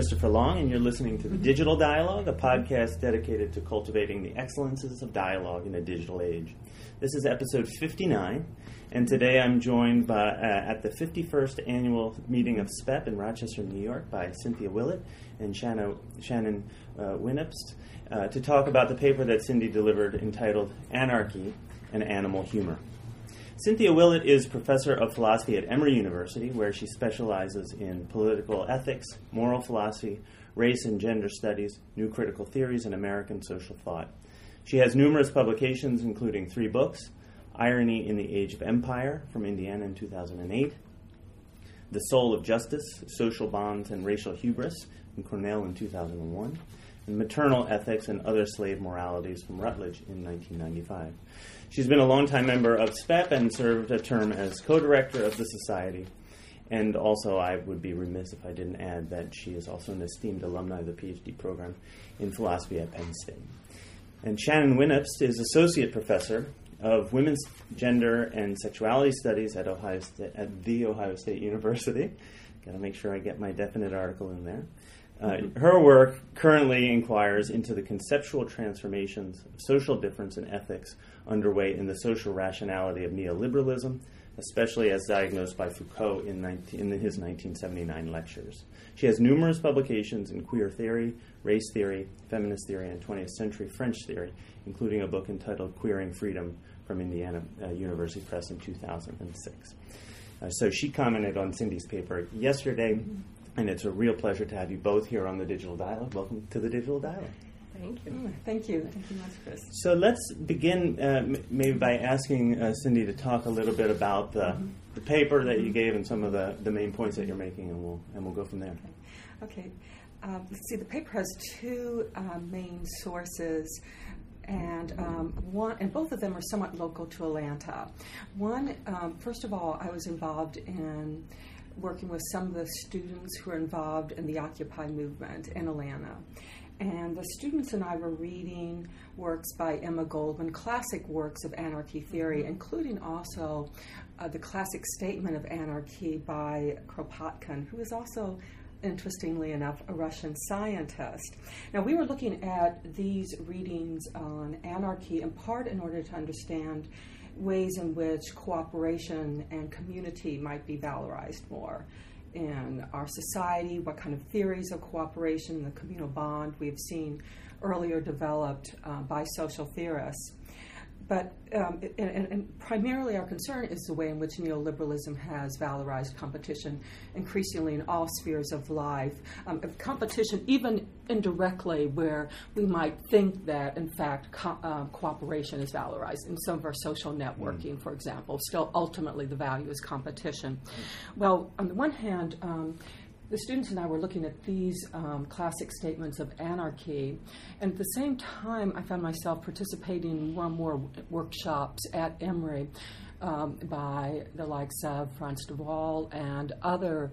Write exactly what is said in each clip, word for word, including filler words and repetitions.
Christopher Long, and you're listening to The Digital Dialogue, a podcast dedicated to cultivating the excellences of dialogue in a digital age. This is episode fifty-nine, and today I'm joined by, uh, at the fifty-first annual meeting of S P E P in Rochester, New York, by Cynthia Willett and Shannon, Shannon uh, Winapst uh, to talk about the paper that Cindy delivered entitled Anarchy and Animal Humor. Cynthia Willett is professor of philosophy at Emory University, where she specializes in political ethics, moral philosophy, race and gender studies, new critical theories, and American social thought. She has numerous publications, including three books: Irony in the Age of Empire from Indiana in two thousand eight, The Soul of Justice, Social Bonds and Racial Hubris from Cornell in two thousand one, and Maternal Ethics and Other Slave Moralities from Rutledge in nineteen ninety-five. She's been a longtime member of S P E P and served a term as co-director of the Society. And also, I would be remiss if I didn't add that she is also an esteemed alumni of the PhD program in philosophy at Penn State. And Shannon Winapst is associate professor of women's gender and sexuality studies at Ohio State, at The Ohio State University. Got to make sure I get my definite article in there. Uh, her work currently inquires into the conceptual transformations of social difference and ethics underway in the social rationality of neoliberalism, especially as diagnosed by Foucault in, nineteen, in his nineteen seventy-nine lectures. She has numerous publications in queer theory, race theory, feminist theory, and twentieth century French theory, including a book entitled Queering Freedom from Indiana uh, University Press in two thousand six. Uh, so she commented on Cindy's paper yesterday, and it's a real pleasure to have you both here on the Digital Dialogue. Welcome to the Digital Dialogue. Thank you. Thank you. Thank you much, Chris. So let's begin uh, m- maybe by asking uh, Cindy to talk a little bit about the, mm-hmm. the paper that you gave and some of the, the main points that you're making, and we'll and we'll go from there. Okay. okay. Um, let's see. The paper has two uh, main sources. And um, one, and both of them are somewhat local to Atlanta. One, um, first of all, I was involved in working with some of the students who are involved in the Occupy movement in Atlanta. And the students and I were reading works by Emma Goldman, classic works of anarchy theory, including also uh, the classic Statement of Anarchy by Kropotkin, who is also, interestingly enough, a Russian scientist. Now, we were looking at these readings on anarchy in part in order to understand ways in which cooperation and community might be valorized more in our society, what kind of theories of cooperation, the communal bond we've seen earlier developed uh, by social theorists. But um, and, and primarily our concern is the way in which neoliberalism has valorized competition increasingly in all spheres of life. Um, competition, even indirectly, where we might think that, in fact, co- uh, cooperation is valorized in some of our social networking, mm. for example. Still, ultimately, the value is competition. Mm. Well, on the one hand, um, the students and I were looking at these um, classic statements of anarchy, and at the same time, I found myself participating in more and more workshops at Emory um, by the likes of Frans de Waal and other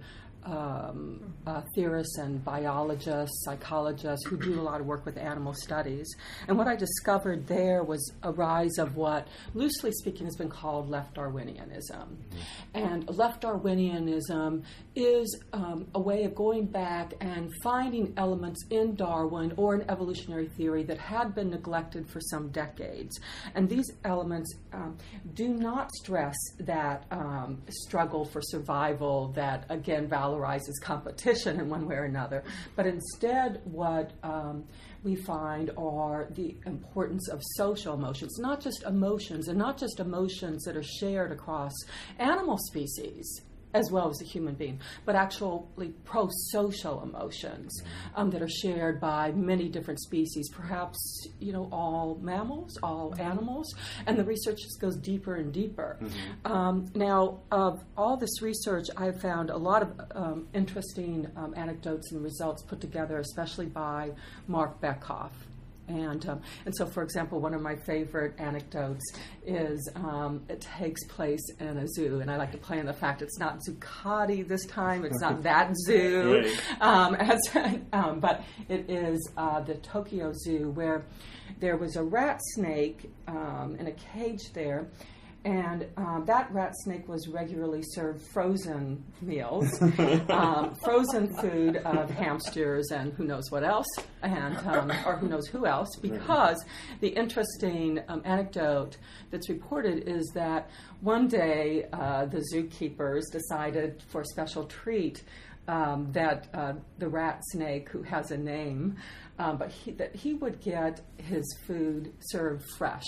um, uh, theorists and biologists, psychologists who do a lot of work with animal studies. And what I discovered there was a rise of what, loosely speaking, has been called left Darwinianism. Mm-hmm. And left Darwinianism is um, a way of going back and finding elements in Darwin or in evolutionary theory that had been neglected for some decades. And these elements um, do not stress that um, struggle for survival that, again, valorizes competition in one way or another, but instead what um, we find are the importance of social emotions, not just emotions, and not just emotions that are shared across animal species as well as a human being, but actually pro-social emotions um, that are shared by many different species, perhaps, you know, all mammals, all animals, and the research just goes deeper and deeper. Mm-hmm. Um, now, of all this research, I've found a lot of um, interesting um, anecdotes and results put together, especially by Mark Bekoff. And um, and so, for example, one of my favorite anecdotes is um, it takes place in a zoo, and I like to play on the fact it's not Zuccotti this time, it's not that zoo, um, as, um, but it is uh, the Tokyo Zoo, where there was a rat snake um, in a cage there, And um, that rat snake was regularly served frozen meals, um, frozen food of hamsters and who knows what else, and um, or who knows who else, because the interesting um, anecdote that's reported is that one day uh, the zookeepers decided for a special treat um, that uh, the rat snake, who has a name, um, but he, that he would get his food served fresh.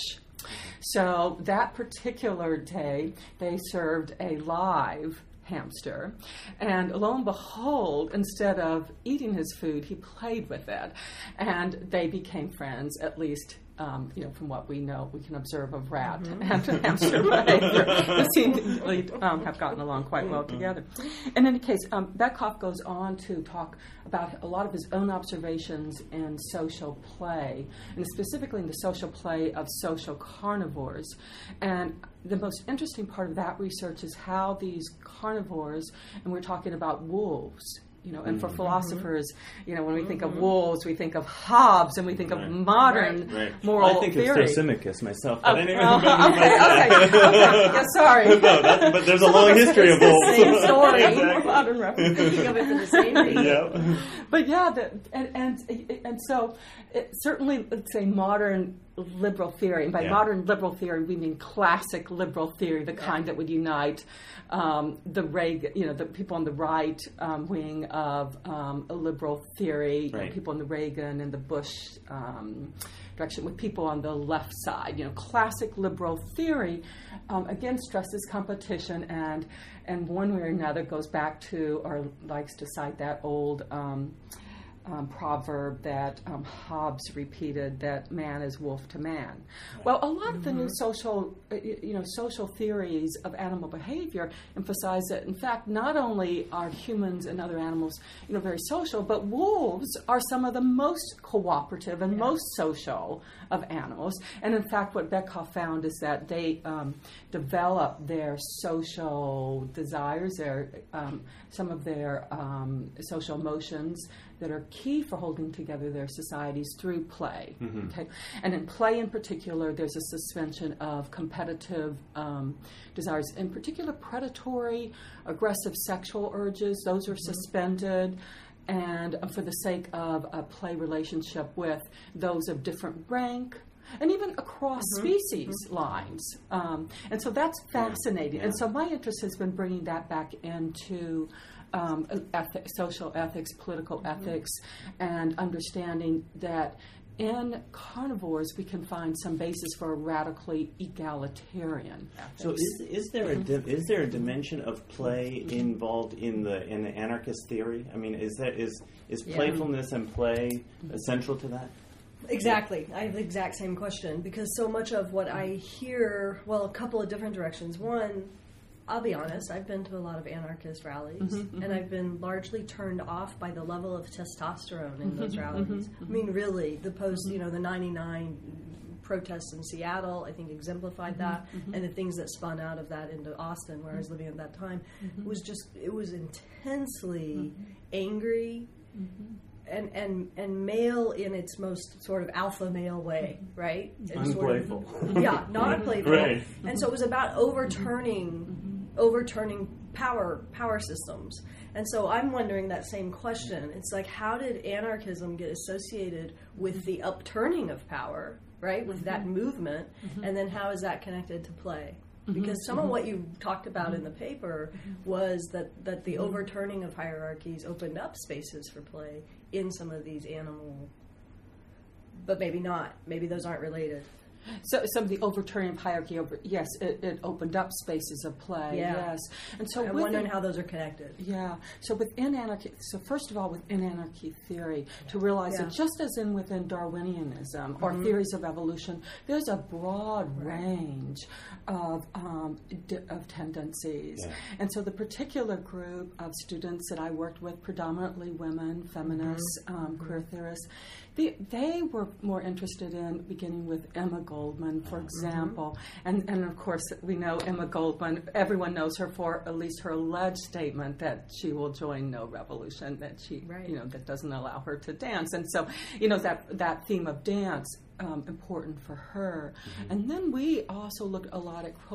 So that particular day, they served a live hamster, and lo and behold, instead of eating his food, he played with it, and they became friends, at least Um, you know, from what we know, we can observe of rat mm-hmm. and hamster behavior. They seem to um, have gotten along quite well together. In any case, um, Beckhoff goes on to talk about a lot of his own observations in social play, and specifically in the social play of social carnivores. And the most interesting part of that research is how these carnivores, and we're talking about wolves, you know, and for mm-hmm. philosophers, you know, when we think mm-hmm. of wolves, we think of Hobbes, and we think right. of modern right. Right. moral well, I think theory. of Thrasymachus myself. But oh, anyway, uh, okay, okay, okay. Yeah, sorry. no, that, but there's a long history of wolves. Same story. Exactly. Modern reference. Thinking of it for the same reason. Yeah. But yeah, the, and, and and so it, certainly, let's say modern liberal theory, and by yeah. modern liberal theory we mean classic liberal theory, the kind that would unite um, the Reagan, you know, the people on the right um, wing of um, a liberal theory, right. you know, people in the Reagan and the Bush um, direction, with people on the left side. You know, classic liberal theory um, again stresses competition, and and one way or another goes back to, or likes to cite that old Um, Um, proverb that um, Hobbes repeated, that man is wolf to man. Well, a lot of the new social, uh, you know, social theories of animal behavior emphasize that, in fact, not only are humans and other animals, you know, very social, but wolves are some of the most cooperative and yeah. most social of animals. And in fact, what Beckhoff found is that they um, develop their social desires, their um, some of their um, social emotions that are key for holding together their societies through play. Mm-hmm. Okay, and in play in particular, there's a suspension of competitive um, desires, in particular predatory, aggressive sexual urges. Those are mm-hmm. suspended, and uh, for the sake of a play relationship with those of different rank, and even across mm-hmm. species mm-hmm. lines. Um, and so that's fascinating. Yeah. And so my interest has been bringing that back into um, ethic, social ethics, political mm-hmm. ethics, and understanding that in carnivores we can find some basis for a radically egalitarian ethics. So is is there a di- is there a dimension of play involved in the in the anarchist theory? I mean, is that is is playfulness yeah. and play essential to that? Exactly. I have the exact same question, because so much of what I hear, well, a couple of different directions. One, I'll be honest, I've been to a lot of anarchist rallies, mm-hmm, mm-hmm. and I've been largely turned off by the level of testosterone in those mm-hmm, rallies. Mm-hmm, I mean, really, the post, you know, the ninety-nine protests in Seattle, I think, exemplified mm-hmm, that, mm-hmm. and the things that spun out of that into Austin, where I was living at that time, mm-hmm. was just, it was intensely mm-hmm. angry, mm-hmm. And, and and male in its most sort of alpha male way, right? Unplayful. Sort of, yeah, not playful. Right. And so it was about overturning mm-hmm. overturning power power systems. And so I'm wondering that same question. It's like, how did anarchism get associated with the upturning of power, right? With that movement, mm-hmm. and then how is that connected to play? Because mm-hmm. some mm-hmm. of what you talked about mm-hmm. in the paper was that, that the mm-hmm. overturning of hierarchies opened up spaces for play in some of these animal, but maybe not. Maybe those aren't related. So some of the overturning of hierarchy, over yes, it, it opened up spaces of play. Yeah. Yes, and so I'm wondering how those are connected. Yeah. So within anarchy, so first of all, within anarchy theory, to realize yeah. that just as in within Darwinianism or mm-hmm. theories of evolution, there's a broad right. range of um, d- of tendencies, yeah. and so the particular group of students that I worked with, predominantly women, feminists, mm-hmm. um, queer theorists, they, they were more interested in beginning with Emma Goldman, for example. Mm-hmm. And, and of course, we know Emma Goldman, everyone knows her for at least her alleged statement that she will join no revolution, that she, right. you know, that doesn't allow her to dance. And so, you know, that, that theme of dance, um, important for her. Mm-hmm. And then we also looked a lot at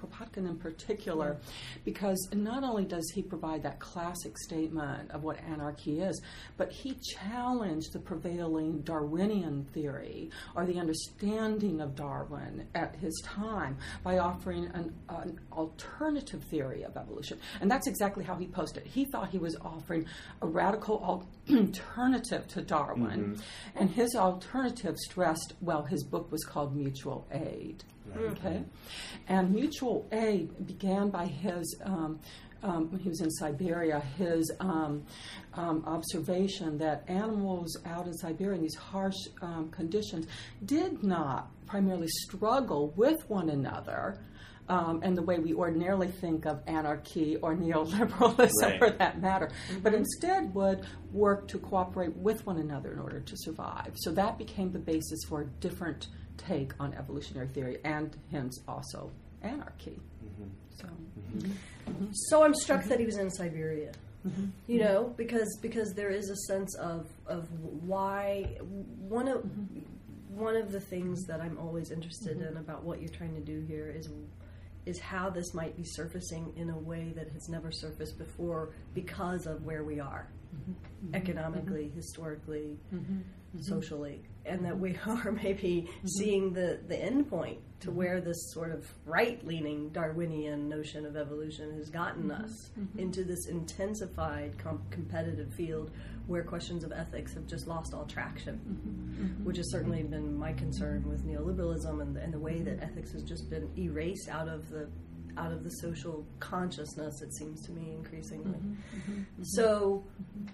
Kropotkin in particular, yeah. because not only does he provide that classic statement of what anarchy is, but he challenged the prevailing Darwinian theory or the understanding of Darwin at his time by offering an, an alternative theory of evolution. And that's exactly how he posed it. He thought he was offering a radical alternative to Darwin, mm-hmm. and his alternative stressed, well, his book was called Mutual Aid. Right. Okay, and Mutual Aid began by his, um, um, when he was in Siberia, his um, um, observation that animals out in Siberia in these harsh um, conditions did not primarily struggle with one another, Um, and the way we ordinarily think of anarchy or neoliberalism, right. for that matter, mm-hmm. but instead would work to cooperate with one another in order to survive. So that became the basis for a different take on evolutionary theory, and hence also anarchy. Mm-hmm. So, mm-hmm. Mm-hmm. so I'm struck mm-hmm. that he was in Siberia. Mm-hmm. You know, because because there is a sense of of why one of mm-hmm. one of the things that I'm always interested mm-hmm. in about what you're trying to do here is. is how this might be surfacing in a way that has never surfaced before because of where we are, mm-hmm. economically, mm-hmm. historically, mm-hmm. socially, and that we are maybe mm-hmm. seeing the, the end point to mm-hmm. where this sort of right-leaning Darwinian notion of evolution has gotten mm-hmm. us mm-hmm. into this intensified com- competitive field where questions of ethics have just lost all traction, mm-hmm. which has certainly been my concern with neoliberalism and, and the way that ethics has just been erased out of the out of the social consciousness, it seems to me, increasingly. Mm-hmm. Mm-hmm. So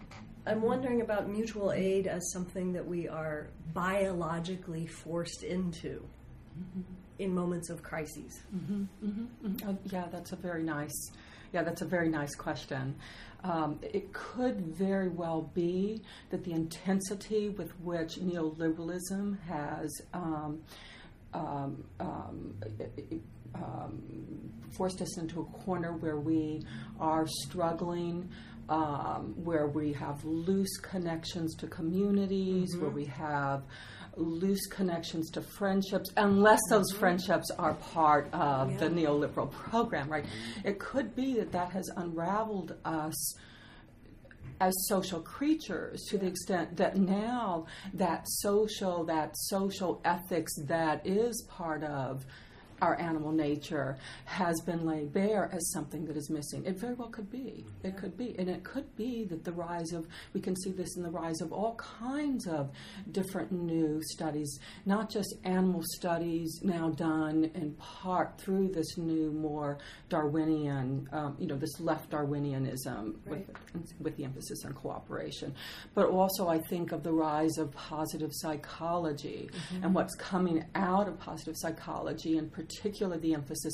I'm wondering about mutual aid as something that we are biologically forced into mm-hmm. in moments of crises. Mm-hmm. Mm-hmm. Mm-hmm. Uh, yeah, that's a very nice Yeah, that's a very nice question. Um, it could very well be that the intensity with which neoliberalism has um, um, um, um, forced us into a corner where we are struggling, um, where we have loose connections to communities, mm-hmm. where we have loose connections to friendships, unless those friendships are part of yeah. the neoliberal program, right? It could be that that has unraveled us as social creatures to the extent that now that social, that social ethics that is part of our animal nature has been laid bare as something that is missing. It very well could be. It could be. And it could be that the rise of, we can see this in the rise of all kinds of different new studies, not just animal studies now done in part through this new, more Darwinian, um, you know, this left Darwinianism right. with, with the emphasis on cooperation. But also I think of the rise of positive psychology mm-hmm. and what's coming out of positive psychology, in particular the emphasis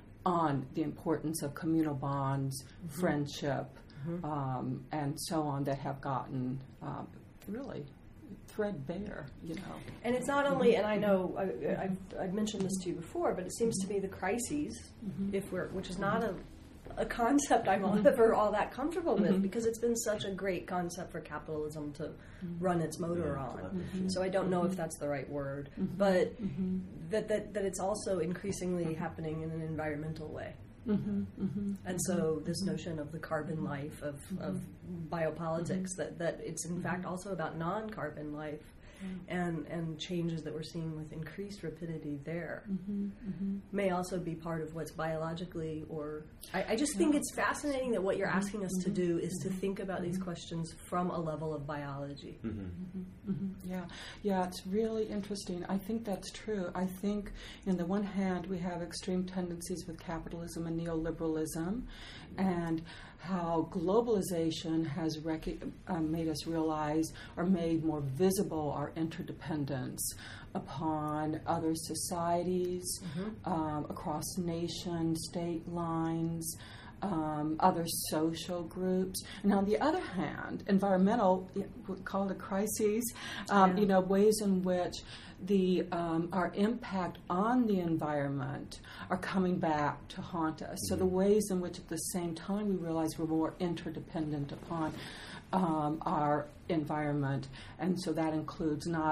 on the importance of communal bonds, mm-hmm. friendship, mm-hmm. um, and so on, that have gotten um, really threadbare, you know. And it's not only, and I know I, I've, I've mentioned this to you before, but it seems to me the crises, mm-hmm. if we're, which is not a a concept I'm mm-hmm. never all that comfortable with, mm-hmm. because it's been such a great concept for capitalism to mm-hmm. run its motor yeah, on. Mm-hmm. So I don't know mm-hmm. if that's the right word, mm-hmm. but mm-hmm. that, that that it's also increasingly mm-hmm. happening in an environmental way. Mm-hmm. Mm-hmm. And so this notion of the carbon life, of, mm-hmm. of biopolitics, mm-hmm. that, that it's in mm-hmm. fact also about non-carbon life, and and changes that we're seeing with increased rapidity there mm-hmm, mm-hmm. may also be part of what's biologically, or I, I just yeah. think it's fascinating that what you're asking us mm-hmm. to do is mm-hmm. to think about mm-hmm. these questions from a level of biology. Mm-hmm. Mm-hmm. Mm-hmm. Yeah, yeah, it's really interesting. I think that's true. I think, on the one hand, we have extreme tendencies with capitalism and neoliberalism, and how globalization has rec- uh, made us realize, or made more visible, our interdependence upon other societies, mm-hmm. um, across nation, state lines, um, other social groups. And on the other hand, environmental, we call it crises, um, yeah. you know, ways in which the um, our impact on the environment are coming back to haunt us. So the ways in which at the same time we realize we're more interdependent upon um, our environment, and so that includes not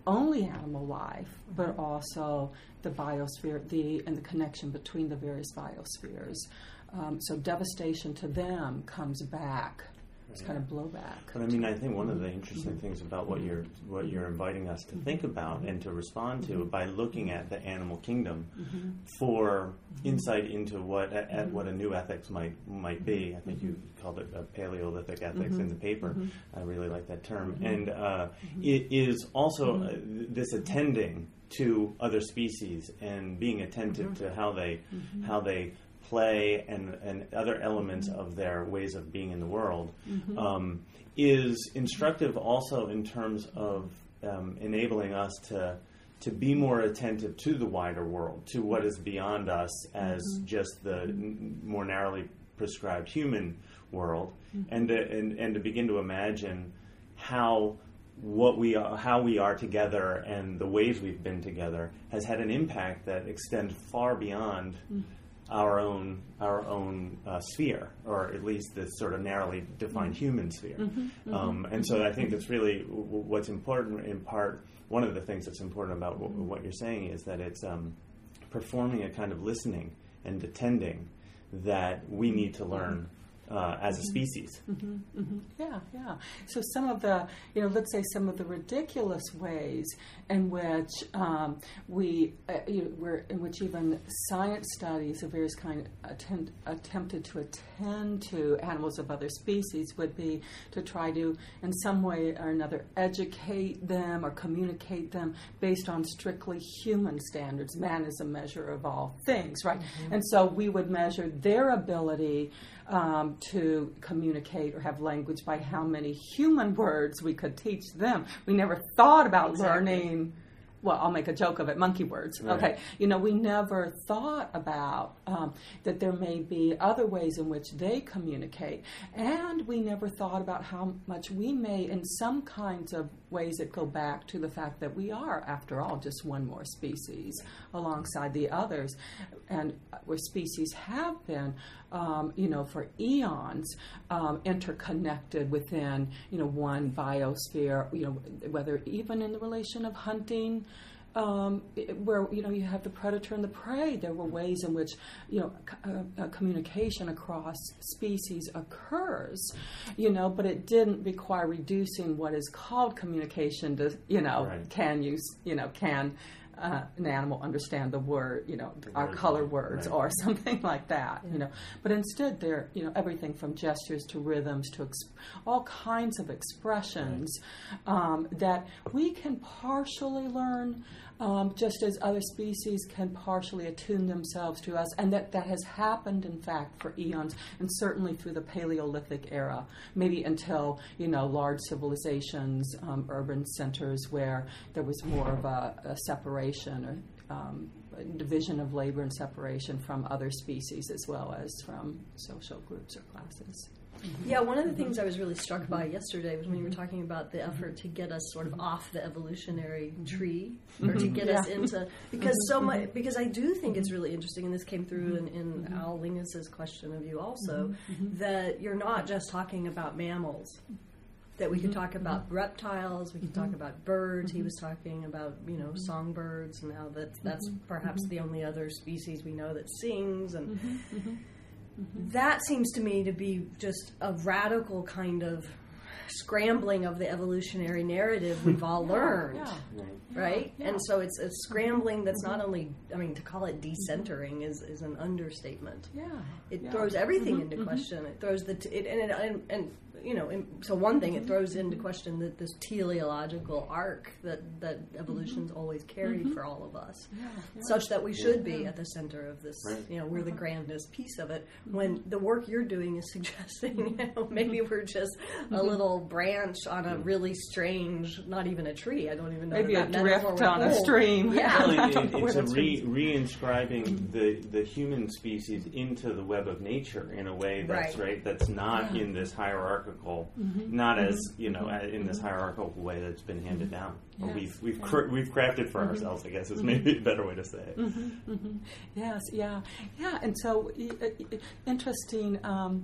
only animal life, but also the biosphere, the and the connection between the various biospheres. Um, so devastation to them comes back. It's kind of blowback. But I mean, I think one of the interesting mm-hmm. things about what you're what you're inviting us to think about and to respond to by looking at the animal kingdom mm-hmm. for insight into what at, at what a new ethics might might be. I think you called it a Paleolithic ethics mm-hmm. in the paper. Mm-hmm. I really like that term. Mm-hmm. And uh, mm-hmm. it is also mm-hmm. uh, this attending to other species and being attentive mm-hmm. to how they mm-hmm. how they. play and, and other elements of their ways of being in the world mm-hmm. um, is instructive also in terms of um, enabling us to to be more attentive to the wider world, to what is beyond us as mm-hmm. just the n- more narrowly prescribed human world, mm-hmm. and, to, and and to begin to imagine how what we are, how we are together and the ways we've been together has had an impact that extends far beyond mm-hmm. our own our own uh, sphere, or at least this sort of narrowly defined mm-hmm. human sphere. Mm-hmm, mm-hmm. Um, and so I think that's really w- what's important in part. One of the things that's important about w- what you're saying is that it's um, performing a kind of listening and attending that we need to learn uh, as a species. Mm-hmm, mm-hmm. Yeah, yeah. So some of the, you know, let's say some of the ridiculous ways in which um, we, uh, you know, where in which even science studies of various kind attend, attempted to attend to animals of other species would be to try to, in some way or another, educate them or communicate them based on strictly human standards. Man is a measure of all things, right? Mm-hmm. And so we would measure their ability Um, to communicate or have language by how many human words we could teach them. We never thought about exactly. learning, well, I'll make a joke of it, monkey words. Right. Okay. You know, we never thought about um, that there may be other ways in which they communicate. And we never thought about how much we may, in some kinds of ways that go back to the fact that we are, after all, just one more species alongside the others. And where species have been, um, you know, for eons, um, interconnected within, you know, one biosphere, you know, whether even in the relation of hunting, Um, where, you know, you have the predator and the prey. There were ways in which, you know, uh, uh, communication across species occurs, you know, but it didn't require reducing what is called communication to, you know, right. can you, you know, can uh, an animal understand the word, you know, the our word, color words right. or something like that, yeah. you know. But instead they're, you know, everything from gestures to rhythms to exp- all kinds of expressions right. um, that we can partially learn um, just as other species can partially attune themselves to us, and that, that has happened, in fact, for eons, and certainly through the Paleolithic era, maybe until, you know, large civilizations, um, urban centers where there was more of a, a separation or um, division of labor and separation from other species as well as from social groups or classes. Mm-hmm. Yeah, one of the things I was really struck by yesterday was when you were talking about the effort to get us sort of off the evolutionary tree, or to get yeah. us into, because so much, because I do think it's really interesting, and this came through in, in mm-hmm. Al Lingus's question of you also, mm-hmm. that you're not just talking about mammals, that we mm-hmm. could talk about mm-hmm. reptiles, we could mm-hmm. talk about birds. Mm-hmm. He was talking about, you know, songbirds and how that that's mm-hmm. perhaps mm-hmm. the only other species we know that sings, and mm-hmm. Mm-hmm. Mm-hmm. that seems to me to be just a radical kind of scrambling of the evolutionary narrative we've all yeah, learned, yeah. right? Yeah. And so it's a scrambling that's mm-hmm. not only, I mean, to call it decentering is, is an understatement. Yeah, it yeah. throws everything mm-hmm. into question. It throws the, t- it, and, it, and, and you know, and so one thing, it throws into question that this teleological arc that, that evolution's mm-hmm. always carried mm-hmm. for all of us, yeah, yeah. such that we should yeah. be at the center of this, right. you know, we're the grandest piece of it, when the work you're doing is suggesting, you know, maybe we're just a little branch on a really strange, not even a tree, I don't even know. Maybe that a drift on hold. a stream. Yeah. Well, it, it, it's a re, reinscribing the, the human species into the web of nature in a way that's Right. right, that's not Yeah. in this hierarchical, Mm-hmm. not as, you know, in this hierarchical way that's been handed down. Or Yes. we've we've cr- we've crafted for ourselves, I guess, is maybe a better way to say it. Mm-hmm, mm-hmm. Yes, yeah, yeah, and so uh, interesting. Um,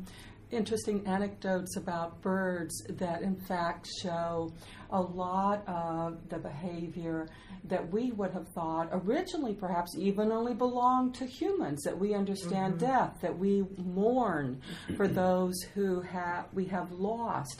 interesting anecdotes about birds that in fact show a lot of the behavior that we would have thought originally perhaps even only belonged to humans, that we understand mm-hmm. death, that we mourn for those who have we have lost,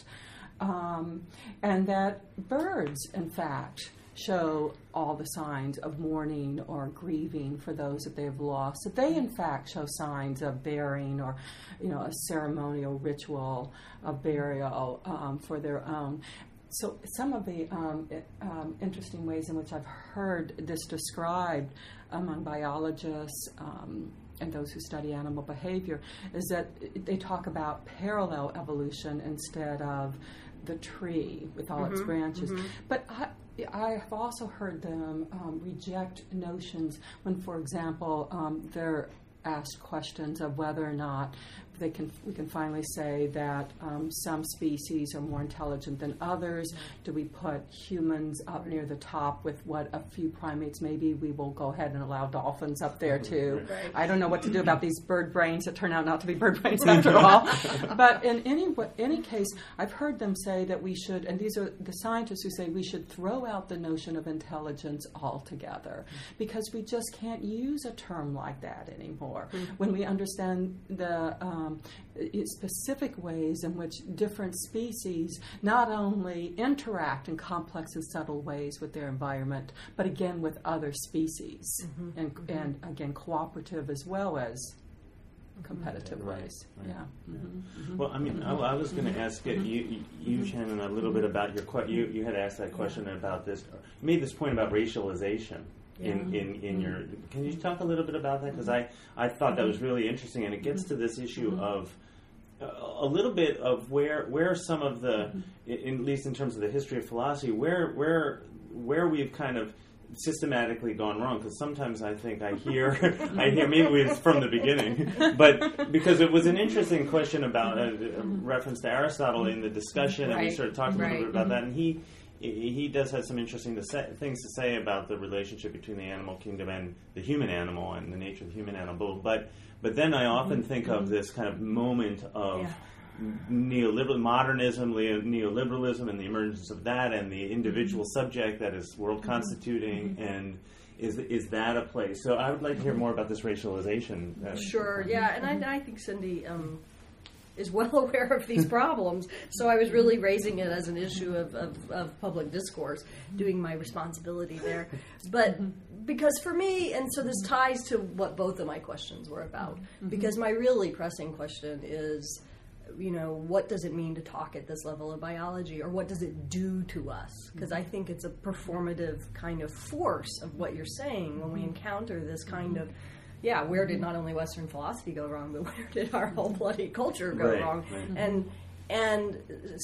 um, and that birds in fact show all the signs of mourning or grieving for those that they have lost, that they in fact show signs of burying or, you know, a ceremonial ritual of burial um, for their own. So some of the um, um, interesting ways in which I've heard this described among biologists um, and those who study animal behavior is that they talk about parallel evolution instead of the tree with all mm-hmm, its branches. Mm-hmm. But I, I have also heard them um, reject notions when, for example, um, they're asked questions of whether or not they can we can finally say that um, some species are more intelligent than others. Do we put humans up near the top with what a few primates? Maybe we will go ahead and allow dolphins up there too. Right. I don't know what to do about these bird brains that turn out not to be bird brains after all. But in any any case, I've heard them say that we should, and these are the scientists who say we should throw out the notion of intelligence altogether because we just can't use a term like that anymore. Mm-hmm. When we understand the um, Um, specific ways in which different species not only interact in complex and subtle ways with their environment, but again with other species, mm-hmm. and, mm-hmm. and again cooperative as well as competitive right, ways. Right. Yeah. Mm-hmm. Mm-hmm. Well, I mean, I, I was going to ask you, you, you, Shannon, a little bit about your que- you. You had asked that question about this. You made this point about racialization. Yeah. In, in, in your, can you talk a little bit about that? Because I, I thought that was really interesting, and it gets to this issue of uh, a little bit of where where some of the, in, at least in terms of the history of philosophy, where where where we've kind of systematically gone wrong. Because sometimes I think I hear I hear maybe it's from the beginning, but because it was an interesting question about a, a reference to Aristotle in the discussion, right. and we started talking right. a little bit about that, and he. He does have some interesting to say, things to say about the relationship between the animal kingdom and the human animal and the nature of the human animal. But but then I often mm-hmm. think of this kind of moment of yeah. neoliberal modernism, neoliberalism, and the emergence of that, and the individual subject that is world constituting, mm-hmm. and is is that a place? So I would like to hear more about this racialization. Uh, sure, yeah, and I, I think Cindy Um, is well aware of these problems. So I was really raising it as an issue of, of, of public discourse, doing my responsibility there. But because for me, and so this ties to what both of my questions were about, mm-hmm. because my really pressing question is, you know, what does it mean to talk at this level of biology, or what does it do to us? Because I think it's a performative kind of force of what you're saying when we encounter this kind of, yeah, where did not only Western philosophy go wrong, but where did our whole bloody culture go right, wrong? Right. And and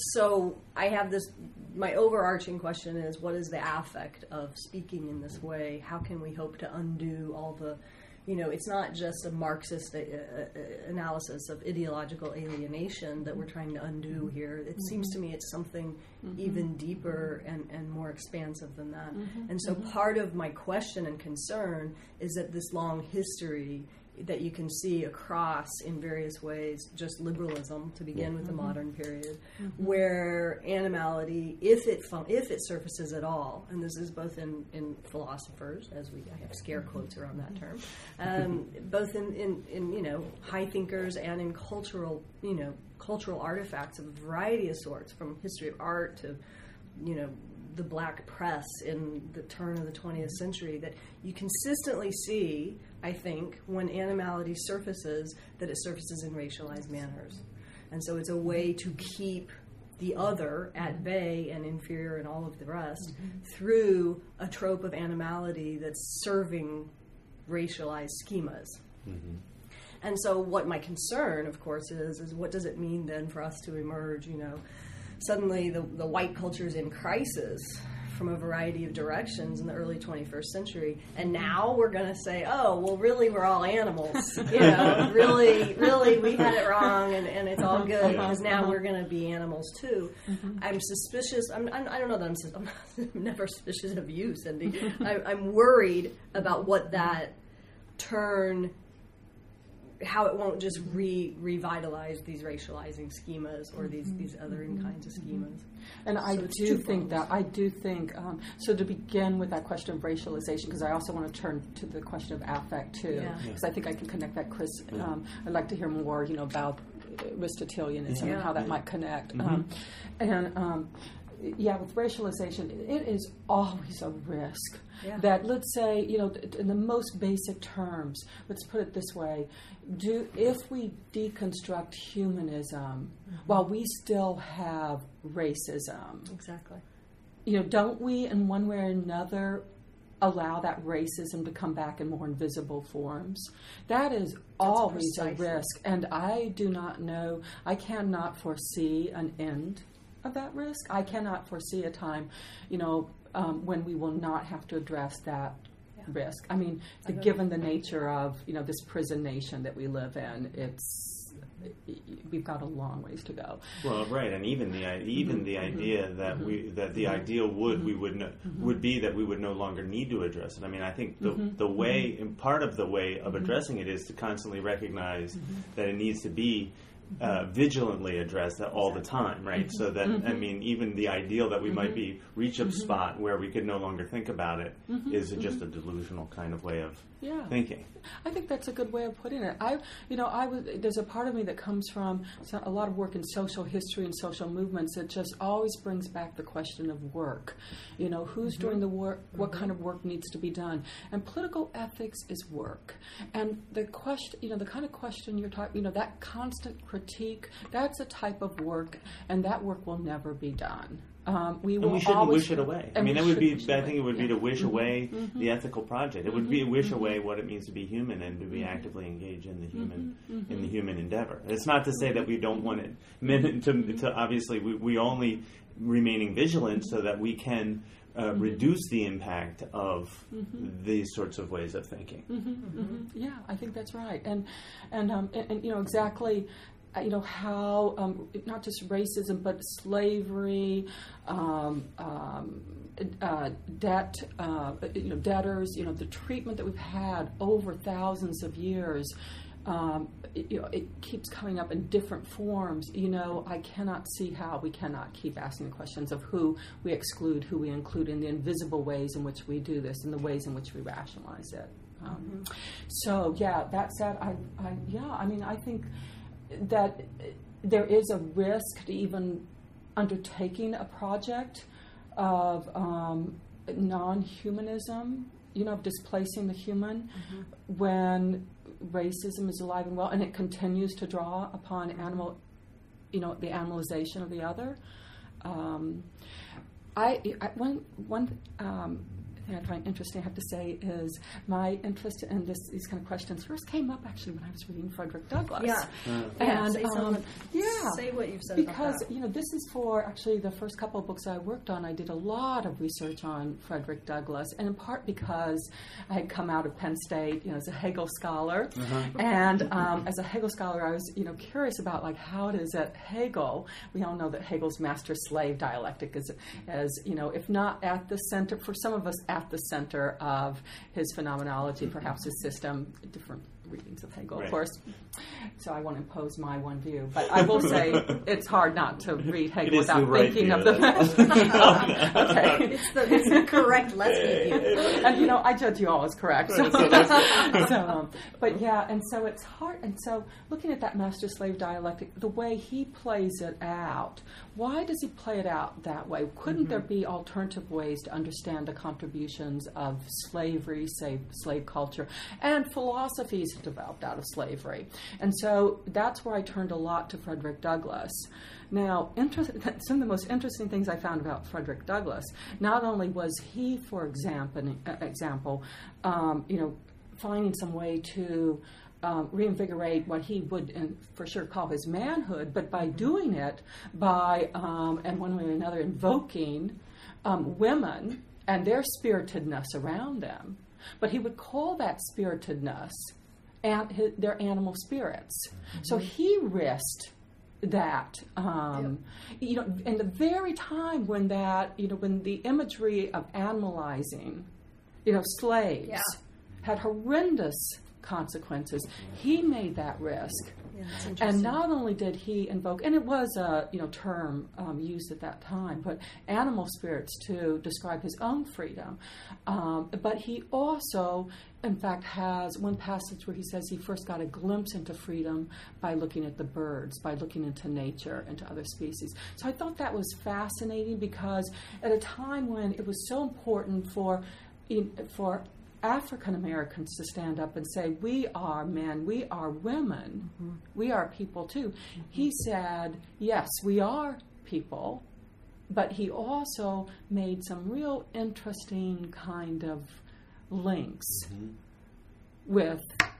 so I have this, my overarching question is, what is the affect of speaking in this way? How can we hope to undo all the, you know, it's not just a Marxist uh, uh, analysis of ideological alienation that we're trying to undo here. It mm-hmm. seems to me it's something mm-hmm. even deeper and, and more expansive than that. Mm-hmm. And so mm-hmm. part of my question and concern is that this long history that you can see across in various ways, just liberalism to begin mm-hmm. with the modern period, mm-hmm. where animality, if it fun- if it surfaces at all, and this is both in, in philosophers, as we I have scare quotes around that term, um, both in, in, in you know high thinkers and in cultural you know cultural artifacts of a variety of sorts, from history of art to you know the black press in the turn of the twentieth century, that you consistently see, I think, when animality surfaces, that it surfaces in racialized manners. And so it's a way to keep the other at bay and inferior and all of the rest mm-hmm. through a trope of animality that's serving racialized schemas. Mm-hmm. And so what my concern, of course, is, is what does it mean then for us to emerge, you know, suddenly the, the white culture is in crisis from a variety of directions in the early twenty-first century, and now we're going to say, oh, well, really, we're all animals. You know, really, really, we had it wrong, and, and it's all good, because now we're going to be animals, too. Mm-hmm. I'm suspicious. I'm, I'm, I don't know that I'm, I'm, I'm never suspicious of you, Cindy. I, I'm worried about what that turn how it won't just re revitalize these racializing schemas or these these other kinds of schemas. And I So it's do two think problems. that, I do think, um, so to begin with that question of racialization, because I also want to turn to the question of affect too, Yeah. because I think I can connect that, Chris. Um, I'd like to hear more, you know, about Aristotelianism Yeah. and how that Yeah. might connect. Mhm. Um, and um, yeah, with racialization, it is always a risk. Yeah. That, let's say, you know, th- in the most basic terms, let's put it this way: do if we deconstruct humanism while we still have racism, Exactly. you know, don't we, in one way or another, allow that racism to come back in more invisible forms? That is always a precisely. risk, and I do not know. I cannot foresee an end of that risk. I cannot foresee a time, you know, um, when we will not have to address that Yeah. risk. I mean, the, I know. given the nature of, you know, this prison nation that we live in, it's we've got a long ways to go. Well, right, and even the i- even the idea that we that the ideal would we would no, would be that we would no longer need to address it. I mean, I think the the way and part of the way of addressing it is to constantly recognize that it needs to be uh, vigilantly addressed all the time, right? So that I mean, even the ideal that we might be reach a spot where we could no longer think about it is just a delusional kind of way of Yeah. thinking. I think that's a good way of putting it. I, you know, I was, there's a part of me that comes from so- a lot of work in social history and social movements that just always brings back the question of work. You know, who's doing the work? What kind of work needs to be done? And political ethics is work. And the question, you know, the kind of question you're talking, you know, that constant critique, that's a type of work, and that work will never be done. Um, we will And we shouldn't always, wish it away. I and mean, we that would be. shouldn't wish I it think it would away. be to Yeah. wish away Mhm. the ethical project. It would be wish Mhm. away what it means to be human and to be actively engaged in the human Mhm. in the human endeavor. It's not to say that we don't want it. meant to, to obviously, we, we only remaining vigilant so that we can uh, reduce the impact of these sorts of ways of thinking. Mm-hmm, mm-hmm. Yeah, I think that's right, and and um, and, and you know exactly, uh, you know how um, not just racism but slavery, um, um, uh, debt, uh, you know debtors, you know the treatment that we've had over thousands of years. Um, it, you know, it keeps coming up in different forms. You know, I cannot see how we cannot keep asking the questions of who we exclude, who we include, in the invisible ways in which we do this, and the ways in which we rationalize it. Um, So, yeah, that said, I, I, yeah, I mean, I think that there is a risk to even undertaking a project of um, non-humanism, you know, of displacing the human when racism is alive and well, and it continues to draw upon animal, you know, the animalization of the other. Um, I, I one one um, thing I find interesting, I have to say, is my interest in this these kind of questions first came up actually when I was reading Frederick Douglass. Yeah. Uh, Yeah, And say um, something- yeah, say what you've said because about that. you know this is for actually the first couple of books I worked on. I did a lot of research on Frederick Douglass, and in part because I had come out of Penn State, you know, as a Hegel scholar, and um, as a Hegel scholar, I was you know curious about like how it is that Hegel. We all know that Hegel's master-slave dialectic is, as you know, if not at the center, for some of us, at the center of his phenomenology, perhaps his system. Different readings of Hegel, Right. of course. So I won't impose my one view, but I will say it's hard not to read Hegel It is without the right thinking view, of the that's- okay. It's the, it's the correct lesson view. And you know, I judge you all as correct. So, so, um, but yeah, and so it's hard. And so, looking at that master-slave dialectic, the way he plays it out, why does he play it out that way? Couldn't there be alternative ways to understand the contributions of slavery, say, slave culture, and philosophies developed out of slavery? And so that's where I turned a lot to Frederick Douglass. Now, interest, some of the most interesting things I found about Frederick Douglass, not only was he, for example, uh, example, um, you know, finding some way to um, reinvigorate what he would, in, for sure, call his manhood, but by doing it, by, um, and one way or another, invoking um, women and their spiritedness around them. But he would call that spiritedness and his, their animal spirits. So he risked that, um, you know, in the very time when that, you know, when the imagery of animalizing, you know, slaves Yeah. had horrendous consequences. He made that risk. Yeah, that's And interesting. not only did he invoke, and it was a you know term um, used at that time, but animal spirits to describe his own freedom. Um, but he also, in fact, has one passage where he says he first got a glimpse into freedom by looking at the birds, by looking into nature, into other species. So I thought that was fascinating because at a time when it was so important for in, for African Americans to stand up and say, we are men, we are women, mm-hmm. we are people too. Mm-hmm. He said, yes, we are people, but he also made some real interesting kind of links mm-hmm. with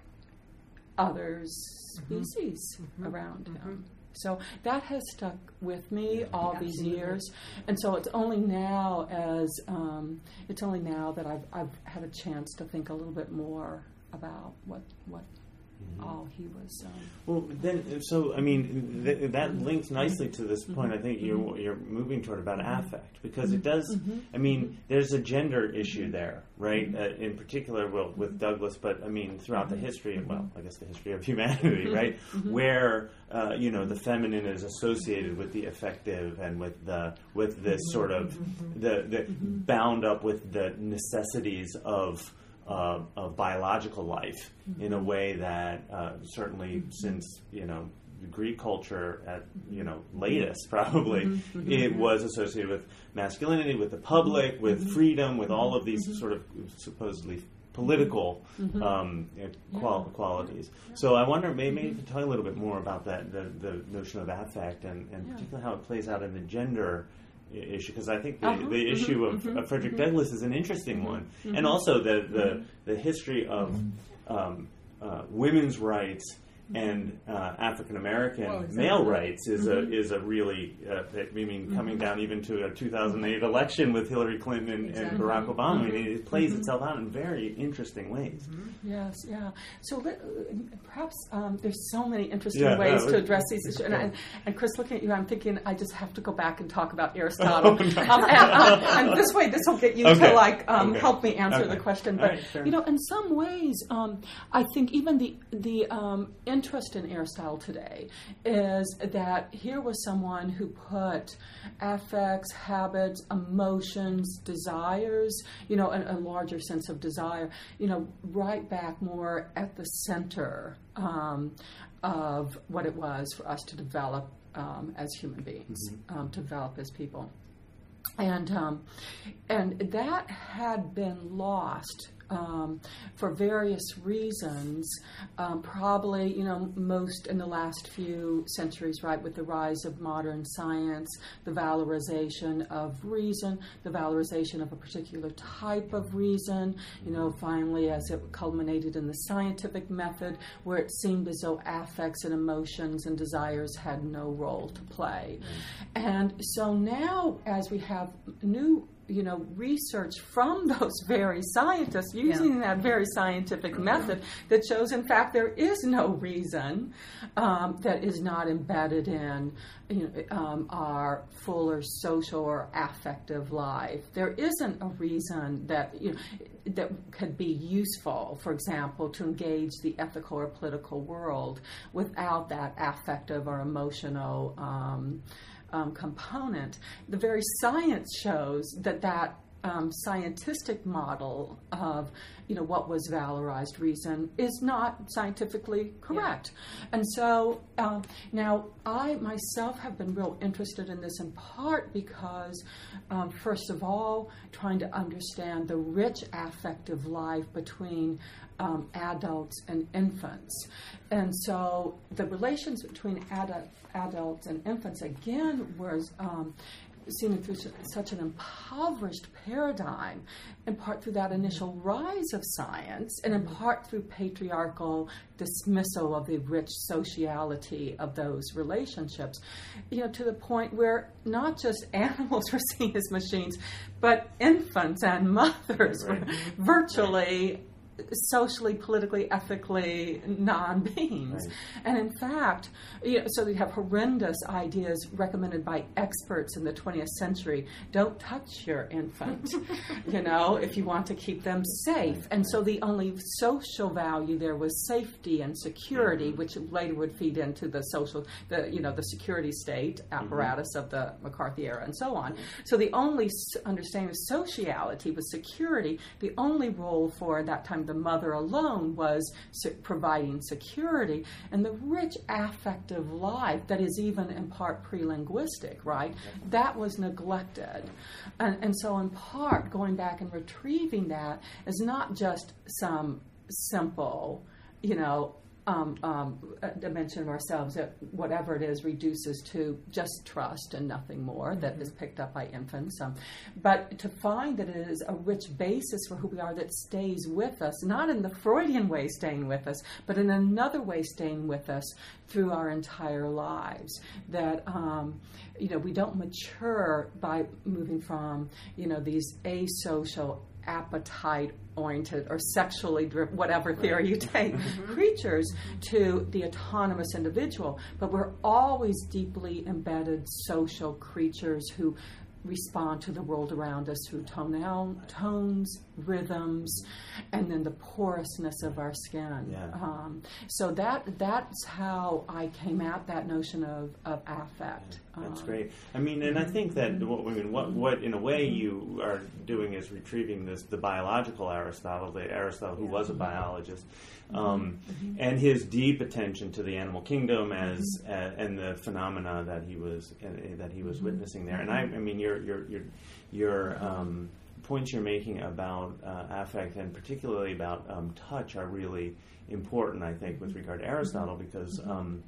other species mm-hmm. around mm-hmm. him. So that has stuck with me all Absolutely. these years, and so it's only now as um, it's only now that I've I've had a chance to think a little bit more about what what mm-hmm. all he was. Um, well, then, so I mean, th- that links nicely to this point. Mm-hmm. I think you're you're moving toward about affect because mm-hmm. it does. Mm-hmm. I mean, there's a gender issue there, right? Mm-hmm. Uh, in particular, well, with Douglass, but I mean, throughout mm-hmm. the history, well, I guess the history of humanity, right? Mm-hmm. Where uh, you know the feminine is associated with the affective and with the with this mm-hmm. sort of mm-hmm. the the mm-hmm. bound up with the necessities of. Uh, of biological life mm-hmm. in a way that uh, certainly mm-hmm. since you know Greek culture at you know latest probably mm-hmm. it was associated with masculinity, with the public, with mm-hmm. freedom, with all of these mm-hmm. sort of supposedly political mm-hmm. um, qual- yeah. qualities. Yeah. So I wonder maybe mm-hmm. you could talk a little bit more about that the, the notion of affect and, and yeah. particularly how it plays out in the gender issue, because I think the, uh-huh. the issue mm-hmm. of, mm-hmm. of Frederick mm-hmm. Douglass is an interesting mm-hmm. one, mm-hmm. and also the the, mm-hmm. the history of um, uh, women's rights and uh, African American well, exactly. male rights is mm-hmm. a is a really uh, I mean mm-hmm. coming down even to a two thousand eight election with Hillary Clinton and, exactly. and Barack Obama. Mm-hmm. I mean, it plays mm-hmm. itself out in very interesting ways. Mm-hmm. Yes, yeah. So let, uh, perhaps um, there's so many interesting yeah, ways no, to address these issues. And, I, and Chris, looking at you, I'm thinking I just have to go back and talk about Aristotle. Oh, no. um, and, um, and this way, this will get you okay. to like um, okay. help me answer okay. the question. But right, sure. you know, in some ways, um, I think even the the um, interest in Aristotle today is that here was someone who put affects, habits, emotions, desires, you know, a, a larger sense of desire, you know, right back more at the center um, of what it was for us to develop um, as human beings, mm-hmm. um, to develop as people. And um, and that had been lost um, for various reasons, um, probably, you know, most in the last few centuries, right, with the rise of modern science, the valorization of reason, the valorization of a particular type of reason, you know, finally as it culminated in the scientific method, where it seemed as though affects and emotions and desires had no role to play. Mm-hmm. And so now, as we have new you know, research from those very scientists using yeah. that very scientific method that shows, in fact, there is no reason um, that is not embedded in you know, um, our fuller social or affective life. There isn't a reason that you know, that could be useful, for example, to engage the ethical or political world without that affective or emotional um, Um, component. The very science shows that that um, scientific model of, you know, what was valorized reason is not scientifically correct. Yeah. And so um, now I myself have been real interested in this in part because, um, first of all, trying to understand the rich affective life between um, adults and infants. And so the relations between adult, adults and infants, again, was um, seen through such an impoverished paradigm, in part through that initial rise of science, and in part through patriarchal dismissal of the rich sociality of those relationships, you know, to the point where not just animals were seen as machines, but infants and mothers right. were virtually socially, politically, ethically non-beings. Right. And in fact, you know, so we have horrendous ideas recommended by experts in the twentieth century. Don't touch your infant, you know, if you want to keep them safe. And so the only social value there was safety and security, mm-hmm. which later would feed into the social, the you know, the security state apparatus mm-hmm. of the McCarthy era and so on. So the only understanding of sociality was security. The only role for at that time the mother alone was providing security, and the rich affective life that is even in part pre-linguistic, right? That was neglected. And, and so in part, going back and retrieving that is not just some simple, you know, Um, um, dimension of ourselves that whatever it is reduces to just trust and nothing more, that mm-hmm. is picked up by infants. Um, but to find that it is a rich basis for who we are that stays with us, not in the Freudian way staying with us, but in another way staying with us through our entire lives. That, um, you know, we don't mature by moving from, you know, these asocial, appetite-oriented or sexually driven, whatever theory you take, creatures to the autonomous individual. But we're always deeply embedded social creatures who respond to the world around us through tonal, tones, rhythms, and then the porousness of our skin. Yeah. Um, so that that's how I came at that notion of, of affect. That's um, great. I mean, and I think that what, I mean, what, what in a way you are doing is retrieving this the biological Aristotle, the Aristotle who yeah. was a biologist, um, mm-hmm. and his deep attention to the animal kingdom as mm-hmm. uh, and the phenomena that he was uh, that he was mm-hmm. witnessing there. And I, I mean, your your your your um, points you're making about uh, affect and particularly about um, touch are really important, I think, with regard to Aristotle, because um,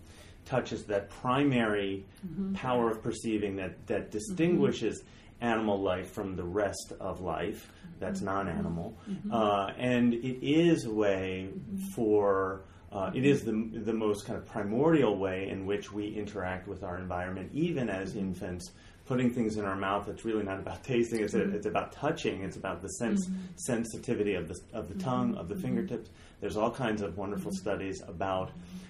touch is that primary mm-hmm. power of perceiving that, that distinguishes mm-hmm. animal life from the rest of life that's non-animal. Mm-hmm. Uh, and it is a way mm-hmm. for, uh, it is the, the most kind of primordial way in which we interact with our environment, even as infants, putting things in our mouth. It's really not about tasting, it's, a, it's about touching, it's about the sense mm-hmm. sensitivity of the, of the tongue, of the mm-hmm. fingertips. There's all kinds of wonderful mm-hmm. studies about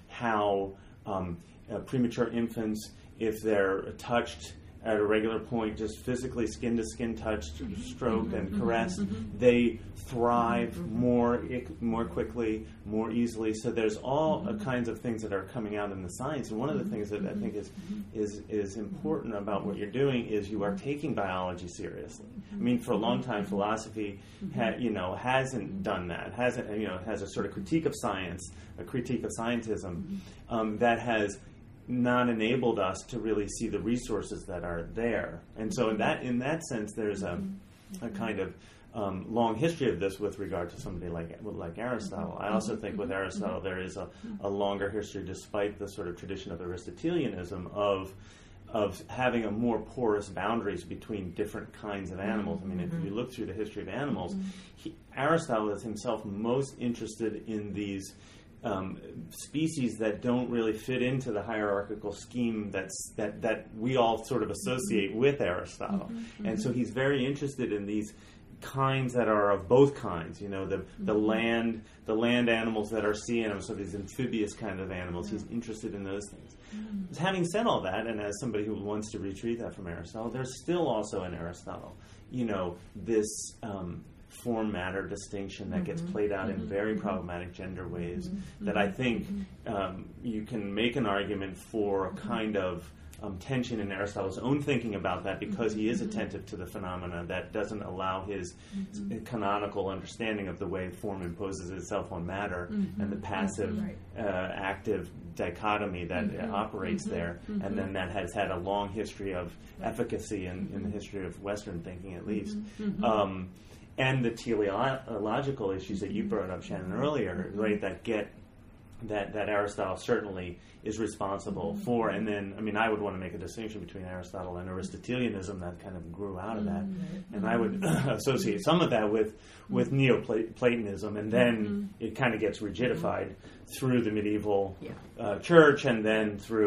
how Um, uh, premature infants, if they're touched at a regular point, just physically skin-to-skin touched, mm-hmm. stroked, mm-hmm. and caressed, mm-hmm. they thrive mm-hmm. more more quickly, more easily. So there's all mm-hmm. uh, kinds of things that are coming out in the science. And one of the things that I think is is is important about what you're doing is you are taking biology seriously. I mean, for a long time, philosophy, ha, you know, hasn't done that. Hasn't you know has a sort of critique of science, a critique of scientism um, that has not enabled us to really see the resources that are there. And so in that in that sense, there's a, a kind of um, long history of this with regard to somebody like like Aristotle. I also think with Aristotle there is a, a longer history, despite the sort of tradition of Aristotelianism, of of having a more porous boundaries between different kinds of animals. I mean, if you look through the history of animals, he, Aristotle is himself most interested in these Um, species that don't really fit into the hierarchical scheme that's that, that we all sort of associate with Aristotle. Mm-hmm, and mm-hmm. so he's very interested in these kinds that are of both kinds, you know, the mm-hmm. the land the land animals that are sea animals, so these amphibious kind of animals. Mm-hmm. He's interested in those things. Mm-hmm. Having said all that, and as somebody who wants to retrieve that from Aristotle, there's still also in Aristotle, you know, this um, form-matter distinction that gets played out in very problematic gender ways that I think um, you can make an argument for a kind of um, tension in Aristotle's own thinking about that, because he is attentive to the phenomena that doesn't allow his canonical understanding of the way form imposes itself on matter and the passive uh, active dichotomy that uh, operates there, and then that has had a long history of efficacy in, in the history of Western thinking, at least. Um, And the teleological issues that you brought up, Shannon, earlier, right? That get that that Aristotle certainly is responsible mm-hmm. for. And then, I mean, I would want to make a distinction between Aristotle and Aristotelianism that kind of grew out of that. Mm-hmm. And I would associate some of that with with Neoplatonism, and then mm-hmm. it kind of ges rigidified mm-hmm. through the medieval yeah. uh, church, and then through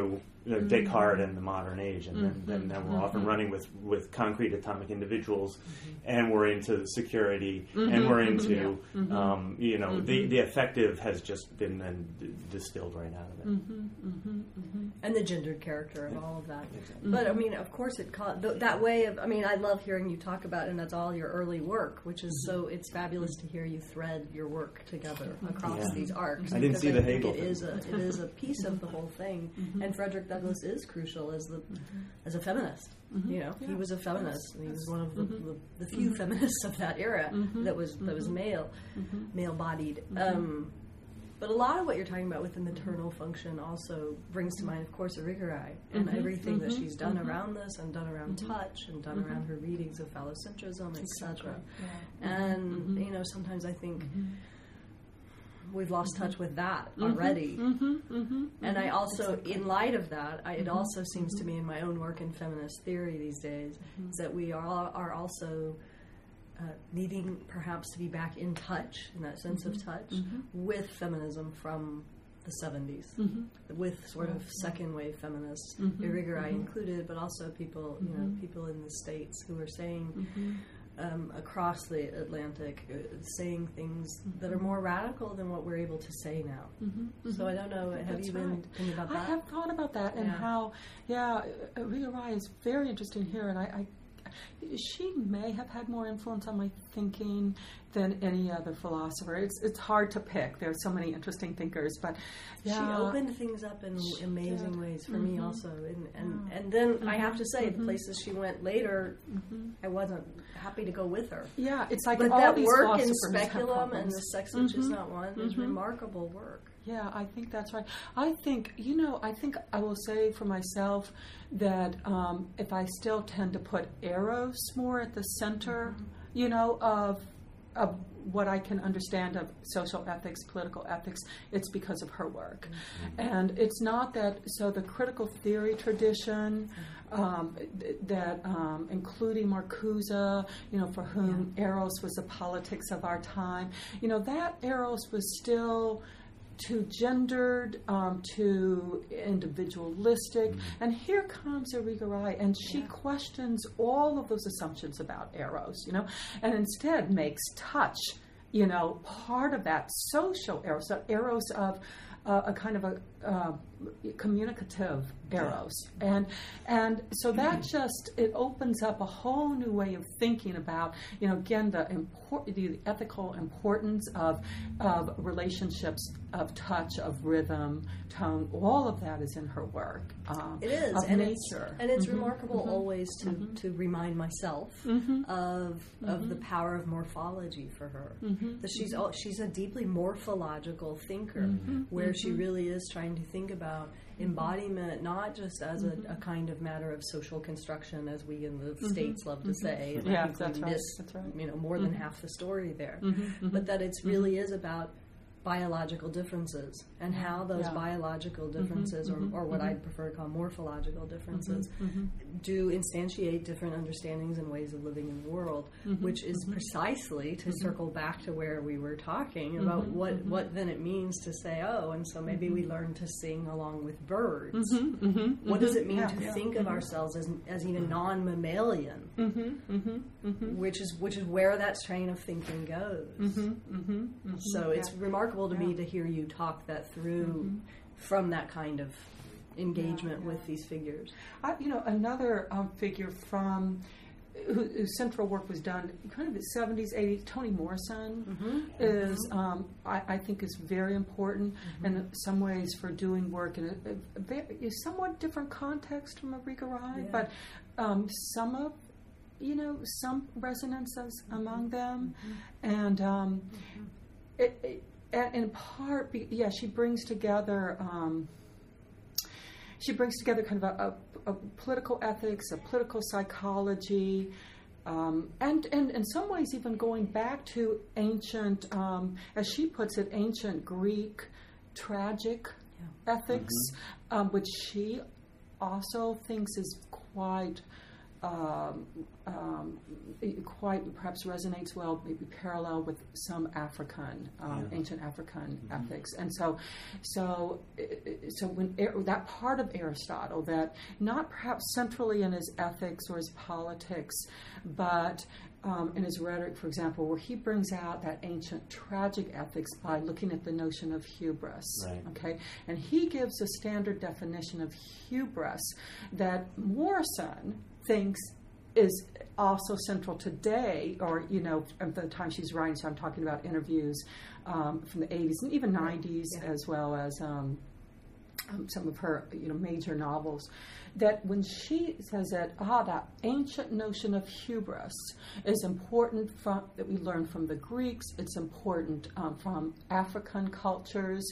you know, Descartes and the modern age, and then, then, then we're often running with, with concrete atomic individuals, and we're into security, and we're into, um, you know, the, the affective has just been then d- distilled right out of it. Mm-hmm, mm-hmm, mm-hmm. And the gendered character of all of that. Exactly. But, I mean, of course, it ca- th- that way of, I mean, I love hearing you talk about, and that's all your early work, which is so, it's fabulous to hear you thread your work together across Yeah. these arcs. I didn't see the I think Hegel it thing. is a It is a piece of the whole thing. And Frederick Douglass is crucial as the as a feminist. You know, yeah. he was a feminist. He was one of the, mm-hmm. the, the few mm-hmm. feminists of that era mm-hmm. that was that was male, mm-hmm. male-bodied. Mm-hmm. Um, but a lot of what you're talking about with the maternal function also brings to mind, of course, Irigaray and mm-hmm. everything mm-hmm. that she's done mm-hmm. around this and done around mm-hmm. touch and done mm-hmm. around her readings of phallocentrism, et cetera. Yeah. And mm-hmm. you know, sometimes I think. Mm-hmm. We've lost touch with that already. Mm-hmm, mm-hmm, mm-hmm, and I also, exactly. in light of that, I, it mm-hmm, also seems mm-hmm. to me in my own work in feminist theory these days, mm-hmm. is that we are, are also uh, needing perhaps to be back in touch, in that sense mm-hmm, of touch, mm-hmm. with feminism from the seventies, mm-hmm. with sort of second wave feminists, mm-hmm, Irigaray mm-hmm. included, but also people, you know, mm-hmm. people in the States who are saying, mm-hmm. Um, across the Atlantic, uh, saying things mm-hmm. that are more radical than what we're able to say now. Mm-hmm. So I don't know, have That's you been right. thinking about that? I have thought about that and yeah. how, yeah, Irigaray is very interesting here, and I, I she may have had more influence on my thinking than any other philosopher. It's it's hard to pick. There are so many interesting thinkers, but yeah. She opened things up in she amazing did. ways for mm-hmm. me also. And and, yeah. and then mm-hmm. I have to say, mm-hmm. the places she went later, mm-hmm. I wasn't happy to go with her. Yeah, it's like but all that these work in Speculum and The Sex Which mm-hmm. Is Not One mm-hmm. is remarkable work. Yeah, I think that's right. I think, you know, I think I will say for myself that um, if I still tend to put Eros more at the center, mm-hmm. you know, of of what I can understand of social ethics, political ethics, it's because of her work. Mm-hmm. And it's not that, so the critical theory tradition, um, th- that um, including Marcuse, you know, for whom yeah. Eros was the politics of our time, you know, that Eros was still too gendered, um, too individualistic. Mm-hmm. And here comes Irigaray, and she yeah. questions all of those assumptions about Eros, you know, and instead makes touch, you know, part of that social Eros, that Eros of uh, a kind of a uh, communicative Eros. Yeah. And and so that mm-hmm. just, it opens up a whole new way of thinking about, you know, again, the import, the ethical importance of of relationships, of touch, of rhythm, tone. All of that is in her work. Um, it is. Of and nature. It's, and it's mm-hmm. remarkable mm-hmm. always to, mm-hmm. to remind myself mm-hmm. of mm-hmm. of the power of morphology for her. Mm-hmm. That she's all, she's a deeply morphological thinker, mm-hmm. where mm-hmm. she really is trying to think about embodiment, not just as mm-hmm. a, a kind of matter of social construction, as we in the mm-hmm. States love to mm-hmm. say. And yeah, I think that's we right. miss, that's right. you know, more mm-hmm. than half the story there. Mm-hmm. Mm-hmm. But that it really is about biological differences and how those yeah. biological differences, mm-hmm. or, or what mm-hmm. I'd prefer to call morphological differences, mm-hmm. do instantiate different understandings and ways of living in the world, mm-hmm. which is mm-hmm. precisely to mm-hmm. circle back to where we were talking about mm-hmm. what, mm-hmm. what then it means to say, oh, and so maybe mm-hmm. we learn to sing along with birds. Mm-hmm. Mm-hmm. What does it mean yeah, to yeah. think of mm-hmm. ourselves ourselves as, as even non-mammalian, mm-hmm. Mm-hmm. Mm-hmm. which is which is where that strain of thinking goes. Mm-hmm. Mm-hmm. Mm-hmm. So it's yeah. remarkable to yeah. me to hear you talk that through mm-hmm. from that kind of engagement yeah, yeah. with these figures. I, you know, another um, figure from who, whose central work was done kind of in the seventies, eighties, Toni Morrison mm-hmm. is, mm-hmm. Um, I, I think, is very important mm-hmm. in some ways for doing work in a, a, a very, somewhat different context from Irigaray, yeah. but um, some of you know, some resonances mm-hmm. among them, mm-hmm. and um, mm-hmm. it, it, and in part, yeah, she brings together. Um, she brings together kind of a, a, a political ethics, a political psychology, um, and and in some ways even going back to ancient, um, as she puts it, ancient Greek tragic yeah. ethics, mm-hmm. um, which she also thinks is quite um, um, it quite perhaps resonates well, maybe parallel with some African, um, Yeah. ancient African Mm-hmm. ethics. And so, so, so when that part of Aristotle, that not perhaps centrally in his ethics or his politics, but um, in his rhetoric, for example, where he brings out that ancient tragic ethics by looking at the notion of hubris. Right. Okay, and he gives a standard definition of hubris that Morrison thinks is also central today, or, you know, at the time she's writing, so I'm talking about interviews um, from the eighties and even nineties, Yeah. as well as um, um, some of her, you know, major novels, that when she says that, ah, that ancient notion of hubris is important from, that we learn from the Greeks, it's important um, from African cultures.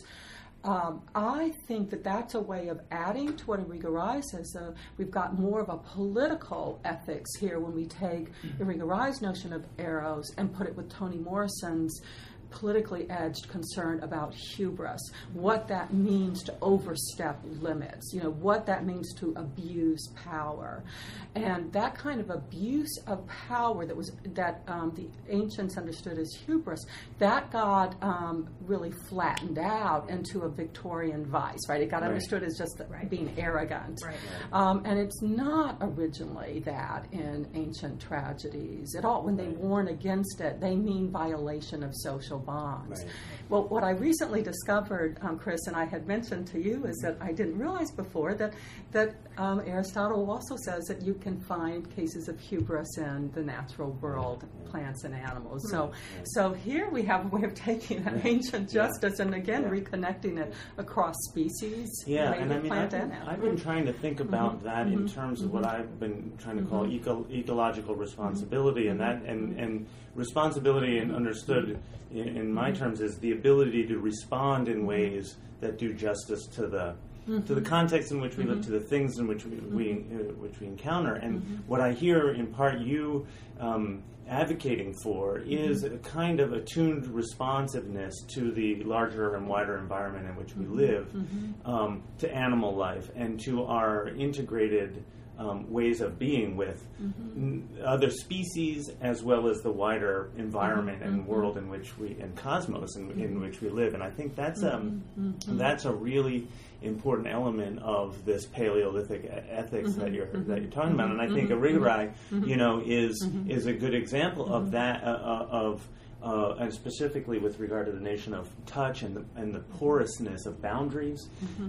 Um, I think that that's a way of adding to what Enrique Rai says. Uh, we've got more of a political ethics here when we take Enrique Rai's notion of eros and put it with Toni Morrison's politically edged concern about hubris, what that means to overstep limits, you know, what that means to abuse power. And that kind of abuse of power that was that um, the ancients understood as hubris, that got um, really flattened out into a Victorian vice, right? It got Right. understood as just Right. being arrogant. Right. Um, and it's not originally that in ancient tragedies at all. When they Right. warn against it, they mean violation of social bonds. Right. Well, what I recently discovered, um, Chris, and I had mentioned to you, is that I didn't realize before that that um, Aristotle also says that you can find cases of hubris in the natural world, plants and animals. So, so here we have a way of taking that ancient Yeah. justice and again Yeah. reconnecting it across species, Yeah, maybe and I mean, I've plant been, and animal. I've been trying to think about Mm-hmm. that in terms of what I've been trying to call eco- ecological responsibility, and that and, and responsibility, and understood in, in my terms, is the ability to respond in ways that do justice to the to the context in which we live, to the things in which we, we uh, which we encounter. And what I hear in part you um, advocating for is a kind of attuned responsiveness to the larger and wider environment in which we live, um, to animal life, and to our integrated um, ways of being with n- other species, as well as the wider environment and world in which we, and cosmos in, in which we live. And I think that's um, that's a really important element of this Paleolithic e- ethics that you're that you're talking about. And I think Irigaray, you know, is is a good example of that, uh, uh, of uh, and specifically with regard to the notion of touch and the and the porousness of boundaries,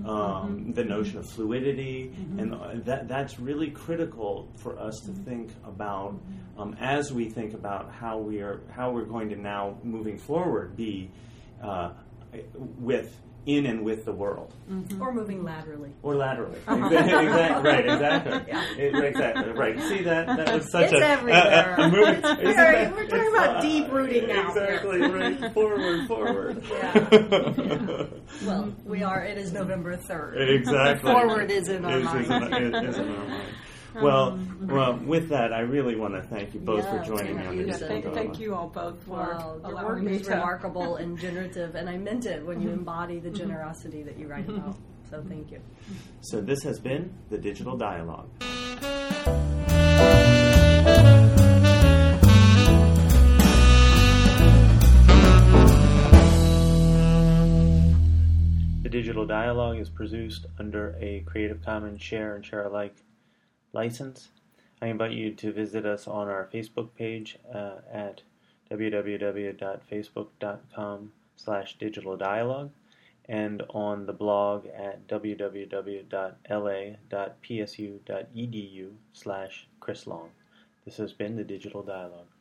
um, the notion of fluidity, and uh, that that's really critical for us to think about um, as we think about how we are how we're going to now moving forward be uh, with. in and with the world. Or moving laterally. Or laterally. Exactly, exactly, right, exactly. Yeah. It- exactly, right. See, that, that was such It's a... everywhere. A, a, a movie. It's Isn't very- that- we're talking it's, about uh, deep rooting now. Exactly, right. Forward, forward. Yeah. Well, we are, it is November third. Exactly. Forward is in our Is- is in- mind. is- is in our mind. Well, well, with that, I really want to thank you both Yeah, for joining me thank on you. this. Yeah, thank, dialogue. thank you all both for Well, your work allowing me is to remarkable and generative, and I meant it when you embody the generosity that you write about. So thank you. So this has been The Digital Dialogue. The Digital Dialogue is produced under a Creative Commons Share and Share Alike license. I invite you to visit us on our Facebook page uh, at w w w dot facebook dot com slash digital dialogue and on the blog at w w w dot l a dot p s u dot e d u slash Chris Long. This has been The Digital Dialogue.